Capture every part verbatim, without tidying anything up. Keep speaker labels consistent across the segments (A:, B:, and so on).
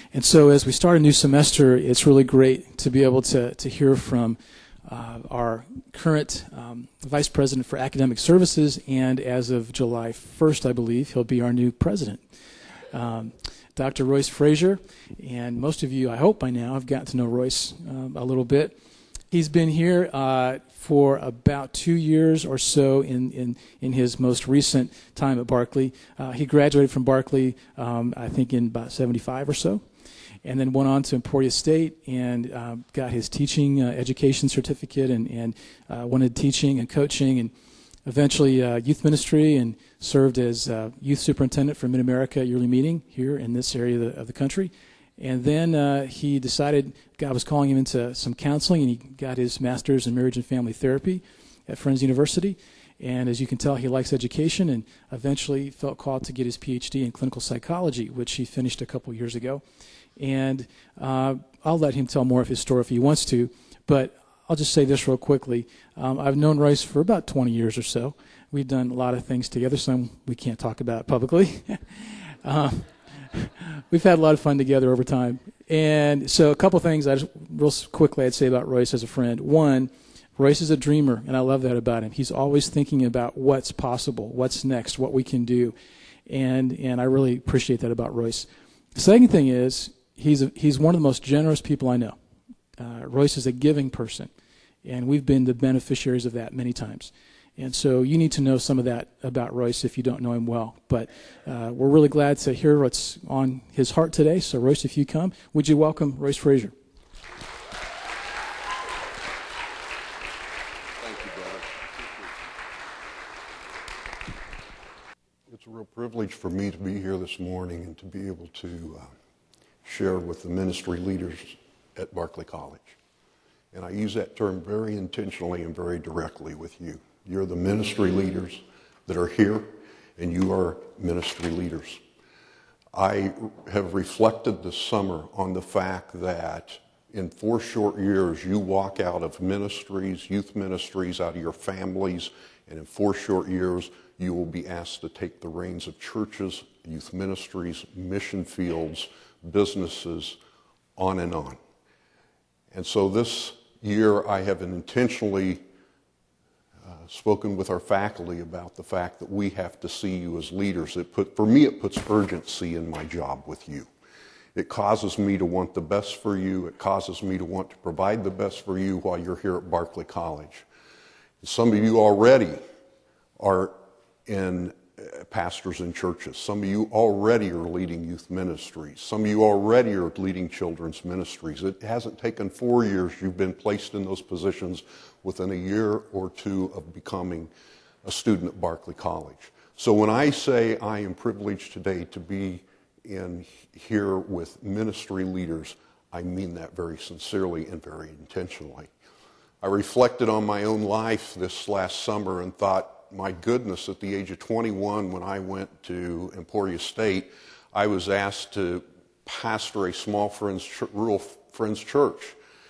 A: And so as we start a new semester, it's really great to be able to, to hear from uh, our current um, Vice President for Academic Services, and as of July first, I believe, he'll be our new president, um, Doctor Royce Frazier. And most of you, I hope by now, have gotten to know Royce um, a little bit. He's been here uh, for about two years or so in, in, in his most recent time at Berkeley. Uh, he graduated from Berkeley, um, I think, in about seventy-five or so, and then went on to Emporia State and uh, got his teaching uh, education certificate and, and uh, wanted teaching and coaching, and eventually uh, youth ministry, and served as uh, youth superintendent for Mid-America Yearly Meeting here in this area of the, of the country. And then uh, he decided God was calling him into some counseling, and he got his master's in marriage and family therapy at Friends University. And as you can tell, he likes education, and eventually felt called to get his P H D in clinical psychology, which he finished a couple years ago. And uh, I'll let him tell more of his story if he wants to, but I'll just say this real quickly. Um, I've known Royce for about twenty years or so. We've done a lot of things together, some we can't talk about publicly. um, We've had a lot of fun together over time. And so a couple things I just real quickly I'd say about Royce as a friend. One, Royce is a dreamer, and I love that about him. He's always thinking about what's possible, what's next, what we can do. And and I really appreciate that about Royce. The second thing is he's a, he's one of the most generous people I know. Uh, Royce is a giving person, and we've been the beneficiaries of that many times. And so you need to know some of that about Royce if you don't know him well. But uh, we're really glad to hear what's on his heart today. So Royce, if you come, would you welcome Royce Frazier?
B: Thank you, brother. It's a real privilege for me to be here this morning and to be able to uh, share with the ministry leaders at Berkeley College. And I use that term very intentionally and very directly with you. You're the ministry leaders that are here, and you are ministry leaders. I have reflected this summer on the fact that in four short years, you walk out of ministries, youth ministries, out of your families, and in four short years, you will be asked to take the reins of churches, youth ministries, mission fields, businesses, on and on. And so this year, I have intentionally Uh, spoken with our faculty about the fact that we have to see you as leaders. It put, for me, it puts urgency in my job with you. It causes me to want the best for you. It causes me to want to provide the best for you while you're here at Berkeley College. Some of you already are in uh, pastors in churches. Some of you already are leading youth ministries. Some of you already are leading children's ministries. It hasn't taken four years. You've been placed in those positions within a year or two of becoming a student at Berkeley College. So when I say I am privileged today to be in here with ministry leaders, I mean that very sincerely and very intentionally. I reflected on my own life this last summer and thought, my goodness, at the age of twenty-one, when I went to Emporia State, I was asked to pastor a small friends, rural Friends church.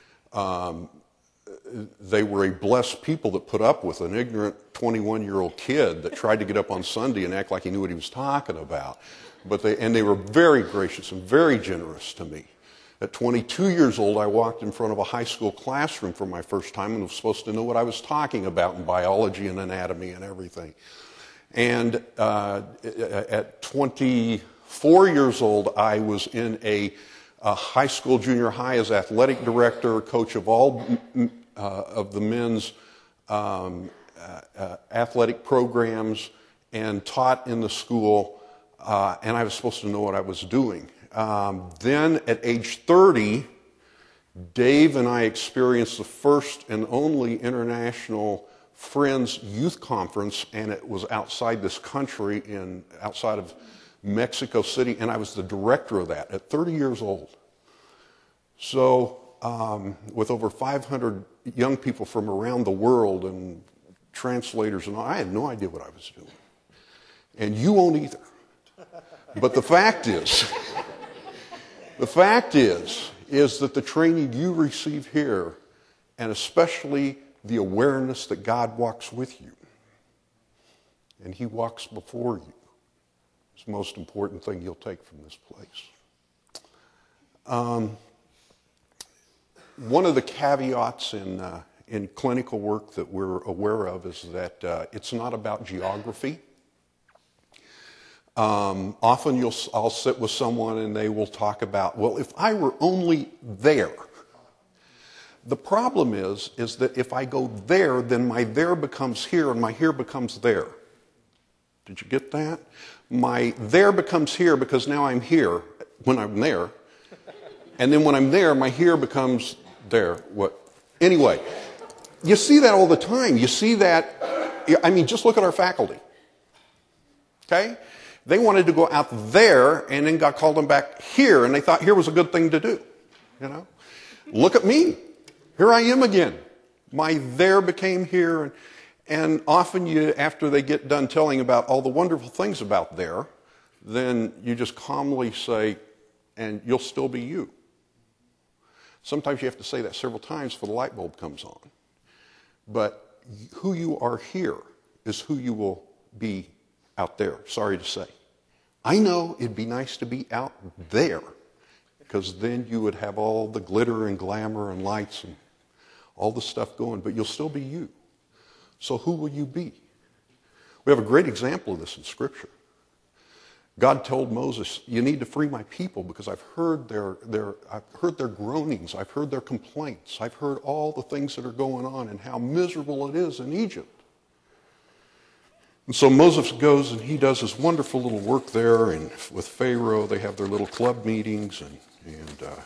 B: Um, They were a blessed people that put up with an ignorant twenty-one-year-old kid that tried to get up on Sunday and act like he knew what he was talking about. But they, and they were very gracious and very generous to me. At twenty-two years old, I walked in front of a high school classroom for my first time and was supposed to know what I was talking about in biology and anatomy and everything. And uh, at twenty-four years old, I was in a, a high school junior high as athletic director, coach of all Uh, of the men's um, uh, uh, athletic programs, and taught in the school, uh, and I was supposed to know what I was doing. Um, then at age thirty, Dave and I experienced the first and only international Friends Youth Conference, and it was outside this country, in outside of Mexico City, and I was the director of that at thirty years old. So um, with over five hundred young people from around the world and translators and all, I had no idea what I was doing. And you won't either. But the fact is, the fact is, is that the training you receive here, and especially the awareness that God walks with you, and He walks before you, is the most important thing you'll take from this place. Um, one of the caveats in, uh, in clinical work that we're aware of is that uh, it's not about geography. Um, often you'll, I'll sit with someone and they will talk about, well, if I were only there. The problem is, is that if I go there, then my there becomes here and my here becomes there. Did you get that? My there becomes here because now I'm here when I'm there. And then when I'm there, my here becomes there. What? Anyway, you see that all the time. You see that, I mean, just look at our faculty. Okay? They wanted to go out there and then got called them back here, and they thought here was a good thing to do. You know? Look at me. Here I am again. My there became here. And, and often you, after they get done telling about all the wonderful things about there, then you just calmly say, and you'll still be you. Sometimes you have to say that several times before the light bulb comes on. But who you are here is who you will be out there, sorry to say. I know it'd be nice to be out there, because then you would have all the glitter and glamour and lights and all the stuff going, but you'll still be you. So who will you be? We have a great example of this in Scripture. God told Moses, you need to free my people because I've heard their, their, I've heard their groanings, I've heard their complaints, I've heard all the things that are going on and how miserable it is in Egypt. And so Moses goes and he does this wonderful little work there, and with Pharaoh they have their little club meetings, and, and uh,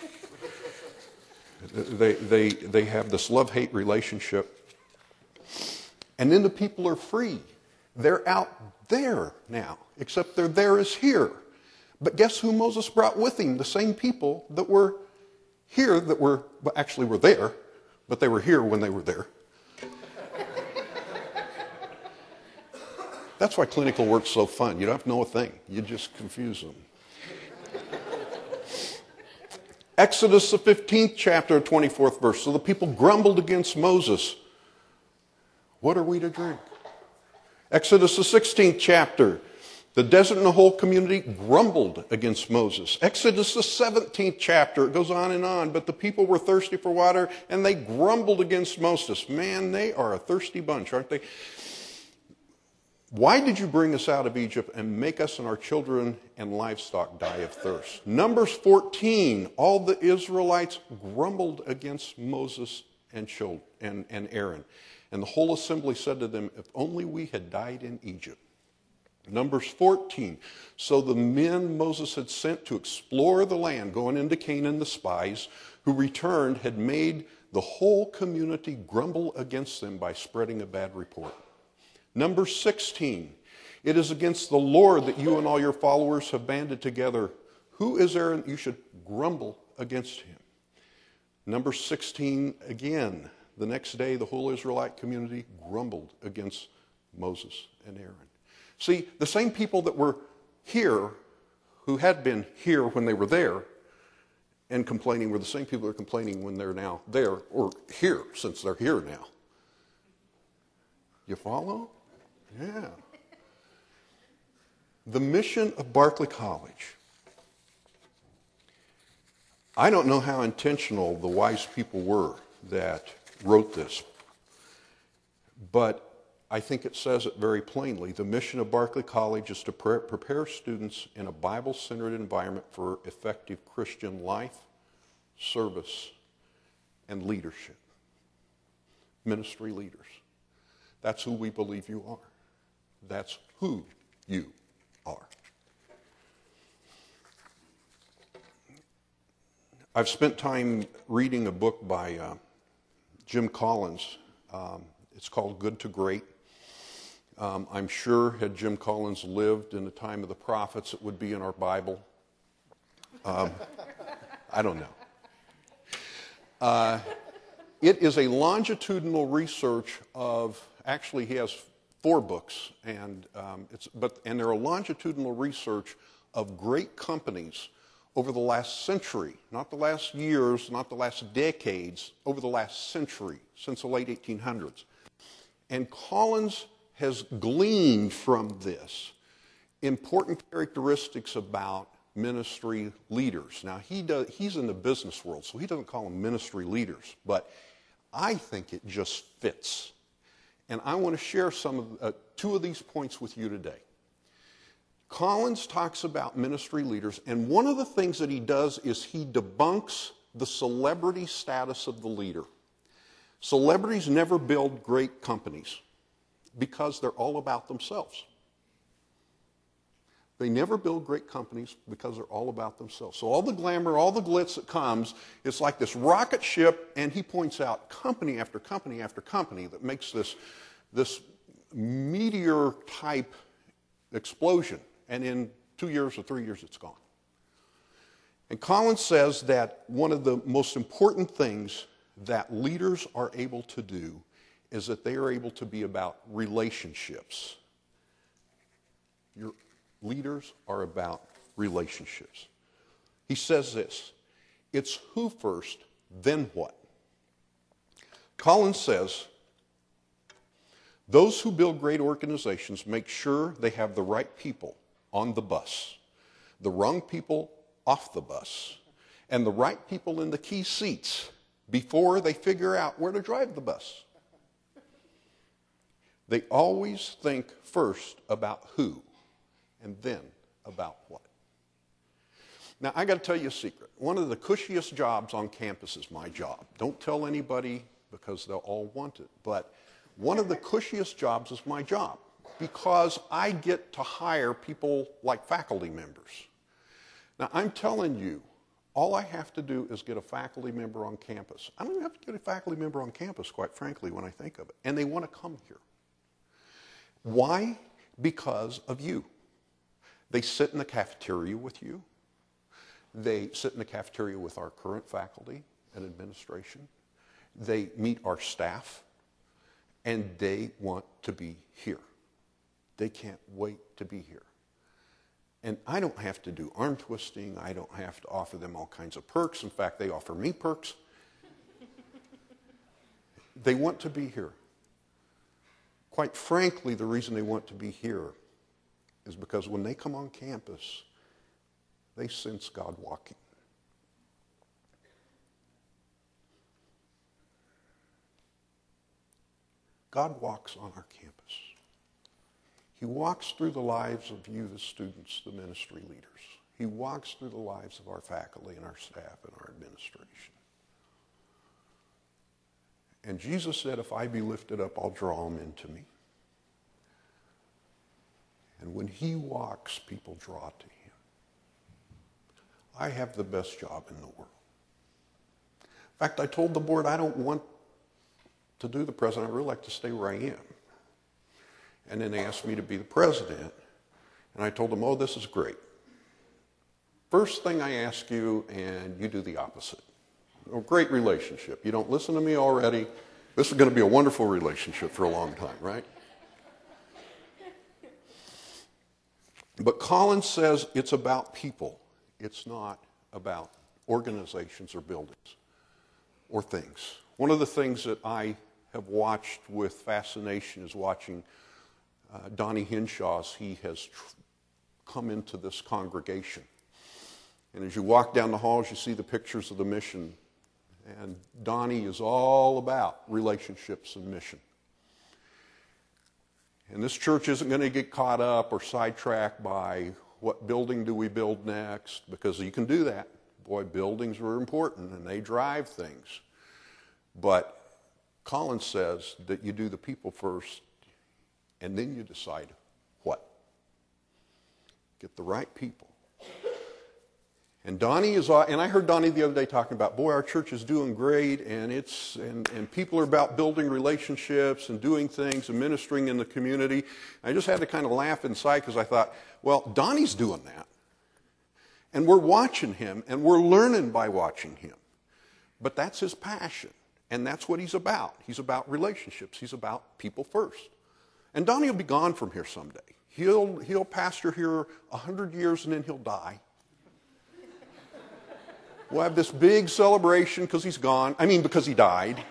B: they, they, they have this love-hate relationship. And then the people are free. They're out there now, except their there is here. But guess who Moses brought with him? The same people that were here, that were, well, actually were there, but they were here when they were there. That's why clinical work's so fun. You don't have to know a thing. You just confuse them. Exodus, the fifteenth chapter, twenty-fourth verse. So the people grumbled against Moses. What are we to drink? Exodus, the sixteenth chapter. The desert and the whole community grumbled against Moses. Exodus, the seventeenth chapter. It goes on and on. But the people were thirsty for water, and they grumbled against Moses. Man, they are a thirsty bunch, aren't they? Why did you bring us out of Egypt and make us and our children and livestock die of thirst? Numbers fourteen, all the Israelites grumbled against Moses and and Aaron. And the whole assembly said to them, if only we had died in Egypt. Numbers fourteen, so the men Moses had sent to explore the land, going into Canaan, the spies, who returned, had made the whole community grumble against them by spreading a bad report. Number sixteen, it is against the Lord that you and all your followers have banded together. Who is there that you should grumble against him? Number sixteen, again, the next day the whole Israelite community grumbled against Moses and Aaron. See, the same people that were here, who had been here when they were there, and complaining, were the same people that are complaining when they're now there, or here, since they're here now. You follow? Yeah. The mission of Barclay College. I don't know how intentional the wise people were that wrote this, but I think it says it very plainly. The mission of Barclay College is to pre- prepare students in a Bible-centered environment for effective Christian life, service, and leadership. Ministry leaders. That's who we believe you are. That's who you are. I've spent time reading a book by uh, Jim Collins. Um, it's called Good to Great. Um, I'm sure had Jim Collins lived in the time of the prophets, it would be in our Bible. Um, I don't know. Uh, it is a longitudinal research of, actually he has four books, and um, it's but and they're a longitudinal research of great companies over the last century, not the last years, not the last decades, over the last century, since the late eighteen hundreds. And Collins has gleaned from this important characteristics about ministry leaders. Now, he does, he's in the business world, so he doesn't call them ministry leaders, but I think it just fits. And I want to share some of uh, two of these points with you today. Collins talks about ministry leaders, and one of the things that he does is he debunks the celebrity status of the leader. Celebrities never build great companies because they're all about themselves. They never build great companies because they're all about themselves. So all the glamour, all the glitz that comes, it's like this rocket ship, and he points out company after company after company that makes this, this meteor-type explosion. And in two years or three years, it's gone. And Collins says that one of the most important things that leaders are able to do is that they are able to be about relationships. Your leaders are about relationships. He says this, it's who first, then what? Collins says, those who build great organizations make sure they have the right people on the bus, the wrong people off the bus, and the right people in the key seats before they figure out where to drive the bus. They always think first about who, and then about what. Now, I got to tell you a secret. One of the cushiest jobs on campus is my job. Don't tell anybody because they'll all want it. But one of the cushiest jobs is my job because I get to hire people like faculty members. Now, I'm telling you, all I have to do is get a faculty member on campus. I don't even have to get a faculty member on campus, quite frankly, when I think of it. And they want to come here. Why? Because of you. They sit in the cafeteria with you. They sit in the cafeteria with our current faculty and administration. They meet our staff, and they want to be here. They can't wait to be here. And I don't have to do arm twisting. I don't have to offer them all kinds of perks. In fact, they offer me perks. They want to be here. Quite frankly, the reason they want to be here is because when they come on campus, they sense God walking. God walks on our campus. He walks through the lives of you, the students, the ministry leaders. He walks through the lives of our faculty and our staff and our administration. And Jesus said, if I be lifted up, I'll draw them into me. And when he walks, people draw to him. I have the best job in the world. In fact, I told the board I don't want to do the president. I really like to stay where I am. And then they asked me to be the president. And I told them, oh, this is great. First thing I ask you, and you do the opposite. A great relationship. You don't listen to me already. This is going to be a wonderful relationship for a long time, right? But Collins says it's about people. It's not about organizations or buildings or things. One of the things that I have watched with fascination is watching uh, Donnie Hinshaw as he has tr- come into this congregation. And as you walk down the halls, you see the pictures of the mission. And Donnie is all about relationships and mission. And this church isn't going to get caught up or sidetracked by what building do we build next, because you can do that. Boy, buildings are important and they drive things. But Collins says that you do the people first and then you decide what. Get the right people. And Donnie is, and I heard Donnie the other day talking about, boy, our church is doing great, and it's and, and people are about building relationships and doing things and ministering in the community. I just had to kind of laugh inside because I thought, well, Donnie's doing that. And we're watching him, and we're learning by watching him. But that's his passion, and that's what he's about. He's about relationships. He's about people first. And Donnie will be gone from here someday. He'll, he'll pastor here a hundred years, and then he'll die. We'll have this big celebration because he's gone. I mean, because he died.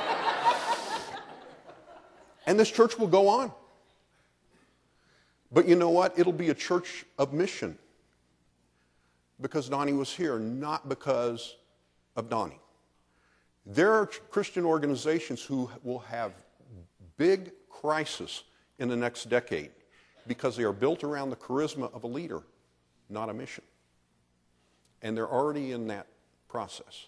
B: And this church will go on. But you know what? It'll be a church of mission. because Donnie was here, not because of Donnie. There are Christian organizations who will have big crisis in the next decade because they are built around the charisma of a leader, not a mission. And they're already in that process.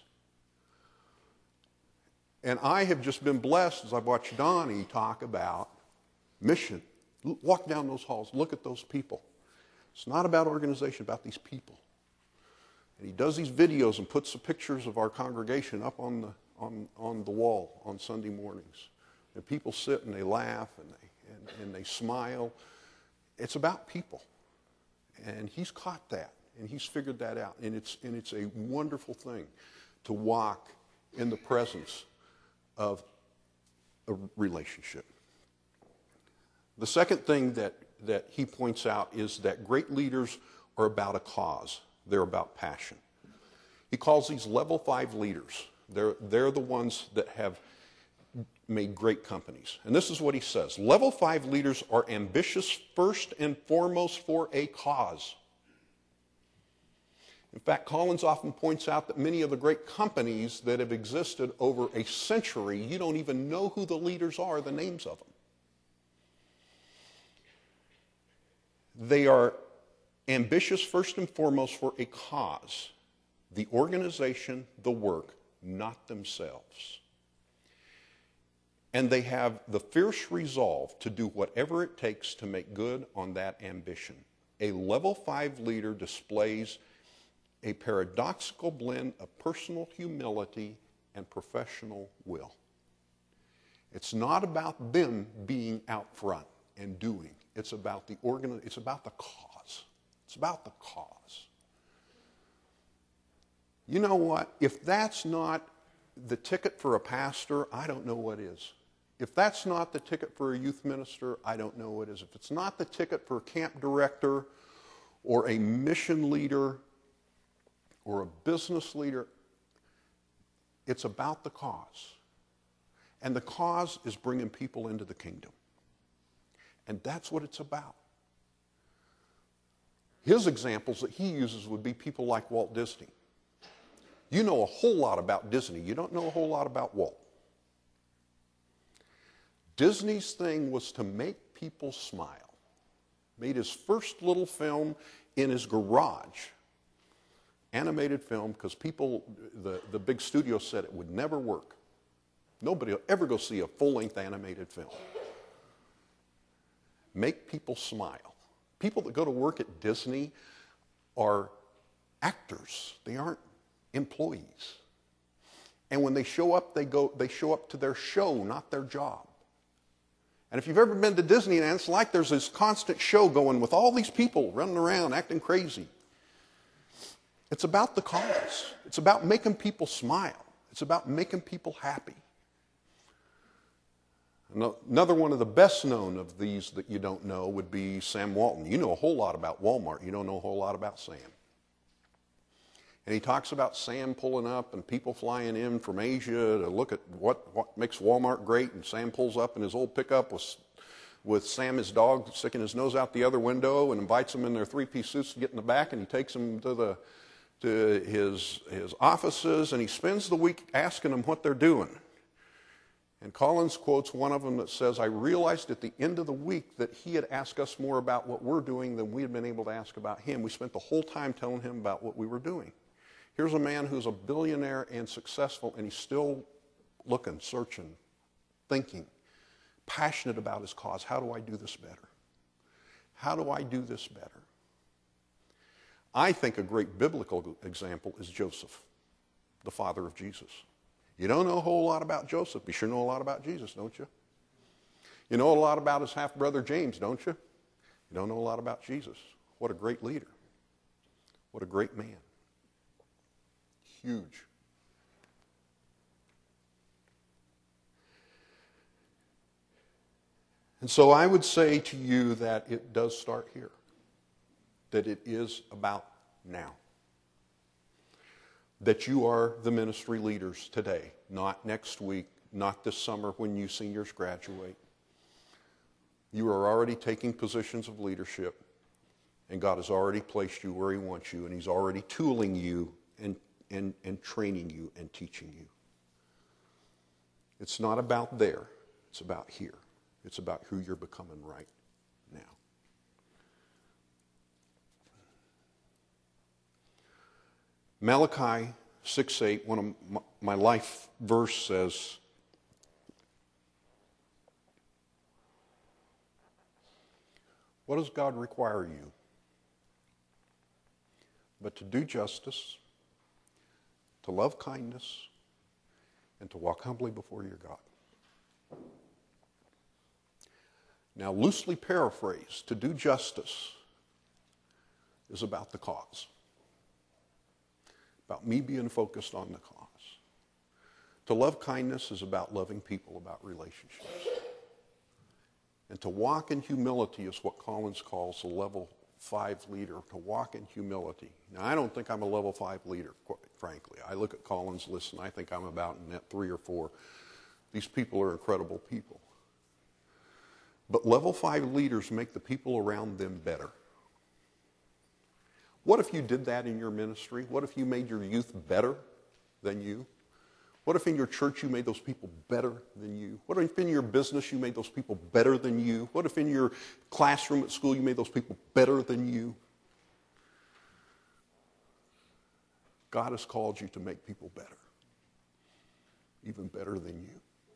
B: And I have just been blessed as I've watched Donnie talk about mission. Walk down those halls, look at those people. It's not about organization, about these people. And he does these videos and puts the pictures of our congregation up on the on, on the wall on Sunday mornings. And people sit and they laugh and they and, and they smile. It's about people. And he's caught that and he's figured that out. And it's and it's a wonderful thing to walk in the presence of a relationship. The second thing that, that he points out is that great leaders are about a cause. They're about passion. He calls these level five leaders. They're, they're the ones that have made great companies. And this is what he says. Level five leaders are ambitious first and foremost for a cause. In fact, Collins often points out that many of the great companies that have existed over a century, you don't even know who the leaders are, the names of them. They are ambitious first and foremost for a cause, the organization, the work, not themselves. And they have the fierce resolve to do whatever it takes to make good on that ambition. A level five leader displays a paradoxical blend of personal humility and professional will. It's not about them being out front and doing. It's about the organ. It's about the cause. It's about the cause. You know what? If that's not the ticket for a pastor, I don't know what is. If that's not the ticket for a youth minister, I don't know what is. If it's not the ticket for a camp director or a mission leader or a business leader, it's about the cause. And the cause is bringing people into the kingdom. And that's what it's about. His examples that he uses would be people like Walt Disney. You know a whole lot about Disney. You don't know a whole lot about Walt. Disney's thing was to make people smile. Made his first little film in his garage. Animated film, because people, the, the big studio said it would never work. Nobody will ever go see a full-length animated film. Make people smile. People that go to work at Disney are actors. They aren't employees. And when they show up, they go. They show up to their show, not their job. And if you've ever been to Disneyland, it's like there's this constant show going with all these people running around acting crazy. It's about the cause. It's about making people smile. It's about making people happy. Another one of the best known of these that you don't know would be Sam Walton. You know a whole lot about Walmart. You don't know a whole lot about Sam. And he talks about Sam pulling up and people flying in from Asia to look at what, what makes Walmart great. And Sam pulls up in his old pickup with, with Sam, his dog, sticking his nose out the other window and invites them in their three-piece suits to get in the back. And he takes them to the to his, his offices, and he spends the week asking them what they're doing. And Collins quotes one of them that says, I realized at the end of the week that he had asked us more about what we're doing than we had been able to ask about him. We spent the whole time telling him about what we were doing. Here's a man who's a billionaire and successful, and he's still looking, searching, thinking, passionate about his cause. How do I do this better? How do I do this better? I think a great biblical example is Joseph, the father of Jesus. You don't know a whole lot about Joseph, but you sure know a lot about Jesus, don't you? You know a lot about his half-brother James, don't you? You don't know a lot about Jesus. What a great leader. What a great man. Huge. And so I would say to you that it does start here. That it is about now. That you are the ministry leaders today, not next week, not this summer when you seniors graduate. You are already taking positions of leadership, And God has already placed you where he wants you, and he's already tooling you and, and, and training you and teaching you. It's not about there. It's about here. It's about who you're becoming right now. Malachi six eight, one of my, my life verse says, what does God require you? But to do justice, to love kindness, and to walk humbly before your God. Now, loosely paraphrased, to do justice is about the cause. About me being focused on the cause. To love kindness is about loving people, about relationships. And to walk in humility is what Collins calls a level five leader, to walk in humility. Now, I don't think I'm a level five leader, quite frankly. I look at Collins' list and I think I'm about in that three or four. These people are incredible people. But level five leaders make the people around them better. What if you did that in your ministry? What if you made your youth better than you? What if in your church you made those people better than you? What if in your business you made those people better than you? What if in your classroom at school you made those people better than you? God has called you to make people better, even better than you.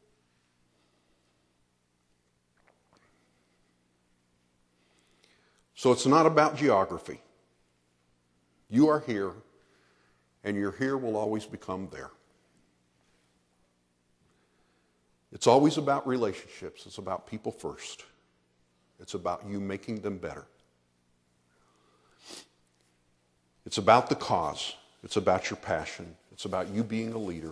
B: So it's not about geography. You are here, and your here will always become there. It's always about relationships. It's about people first. It's about you making them better. It's about the cause. It's about your passion. It's about you being a leader.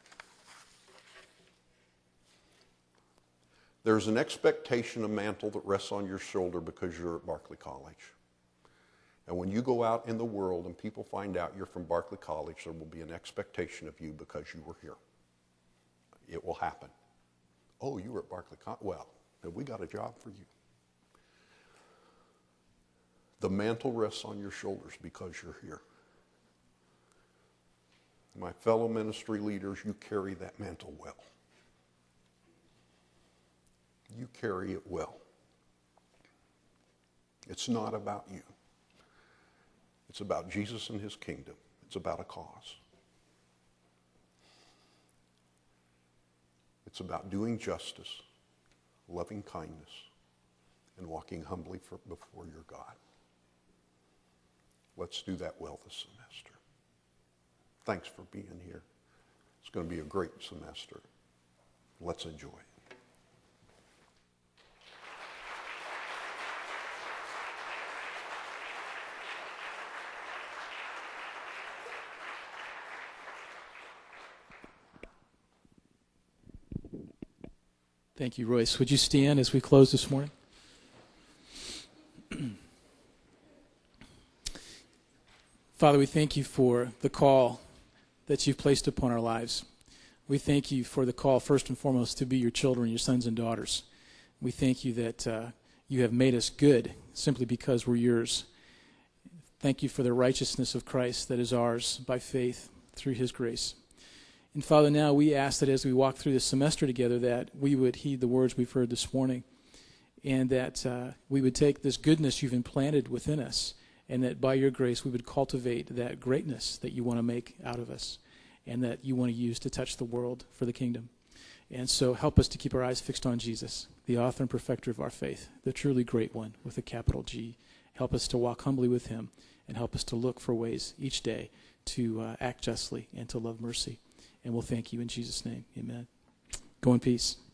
B: There's an expectation, a mantle that rests on your shoulder because you're at Barclay College. And when you go out in the world and people find out you're from Barclay College, there will be an expectation of you because you were here. It will happen. Oh, you were at Barclay College? Well, have we got a job for you? The mantle rests on your shoulders because you're here. My fellow ministry leaders, you carry that mantle well. You carry it well. It's not about you. It's about Jesus and his kingdom. It's about a cause. It's about doing justice, loving kindness, and walking humbly for, before your God. Let's do that well this semester. Thanks for being here. It's going to be a great semester. Let's enjoy it.
A: Thank you, Royce. Would you stand as we close this morning? Father, we thank you for the call that you've placed upon our lives. We thank you for the call, first and foremost, to be your children, your sons and daughters. We thank you that uh, you have made us good simply because we're yours. Thank you for the righteousness of Christ that is ours by faith through his grace. And Father, now we ask that as we walk through this semester together that we would heed the words we've heard this morning and that uh, we would take this goodness you've implanted within us and that by your grace we would cultivate that greatness that you want to make out of us and that you want to use to touch the world for the kingdom. And so help us to keep our eyes fixed on Jesus, the author and perfecter of our faith, the truly great one with a capital G. Help us to walk humbly with him and help us to look for ways each day to uh, act justly and to love mercy. And we'll thank you in Jesus' name. Amen. Go in peace.